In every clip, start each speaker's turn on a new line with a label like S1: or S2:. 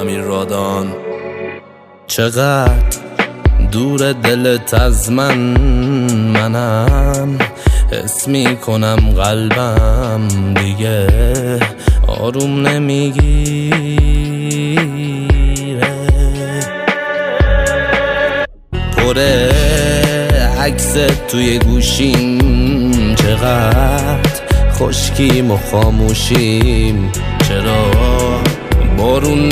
S1: امیر رادان. چقدر دور دلت از منم حس میکنم قلبم دیگه آروم نمیگیره. پره عکس توی گوشیم، چقدر خشکیم و خاموشیم، چرا بارون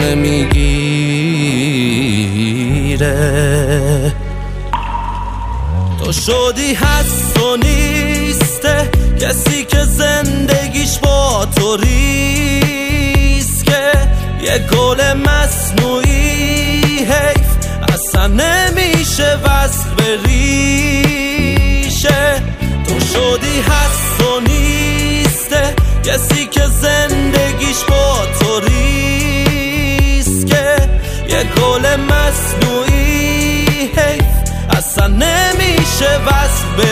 S1: نمیگیره. تو شدی هست و نیسته، کسی که زندگیش با تو ریسکه، یه گل مصنوعی حیف اصلا نمیشه وصل به ریشه. تو شدی هست و نیسته، کسی که زندگیش با تو ریسکه، یه گل مصنوعی حیف اصلا نمیشه وصل به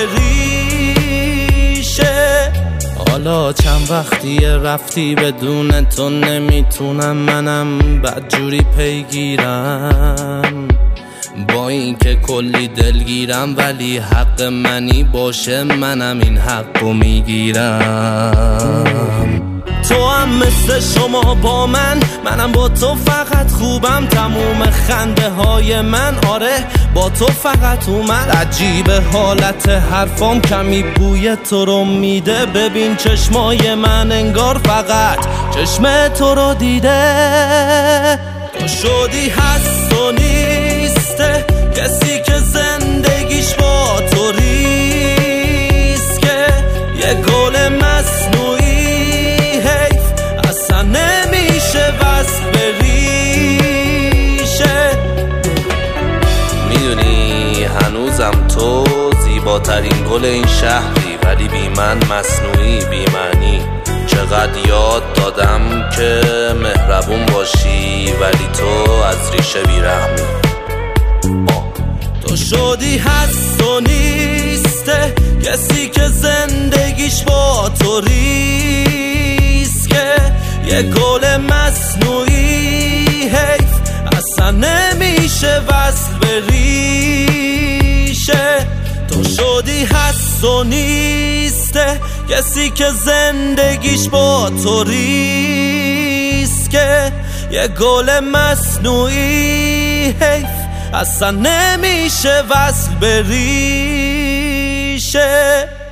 S1: ریشه. حالا چند وقتیه رفتی بدون تو نمیتونم منم بدجوری پیگیرم، با این که کلی دلگیرم ولی حق منی باشه منم این حقو میگیرم. تو هم مثل شما با منم با تو فقط خوبم، تموم خنده های من آره با تو فقط اومد. عجیبه حالت حرفام کمی بوی تو رو میده، ببین چشمای من انگار فقط چشم تو رو دیده. تو شدی هست و نیسته، کسی که زندگیش با تو ریسکه، یه گل مصنوعی حیف اصلا نمیشه وصل به ریشه. میدونی هنوزم تو زیباترین گل این شهری، ولی بی من مصنوعی بی معنی. چقدر یاد دادم که مهربون باشی ولی تو از ریشه بیرحمی. تو شدی هست و نیسته، کسی که زندگیش با تو ریسکه، یه گل مصنوعی حیف اصلا نمیشه وصل به ریشه. تو شدی هست و نیسته، کسی که زندگیش با تو ریسکه، یه گل مصنوعی حیف اصلا نمیشه وصل به ریشه.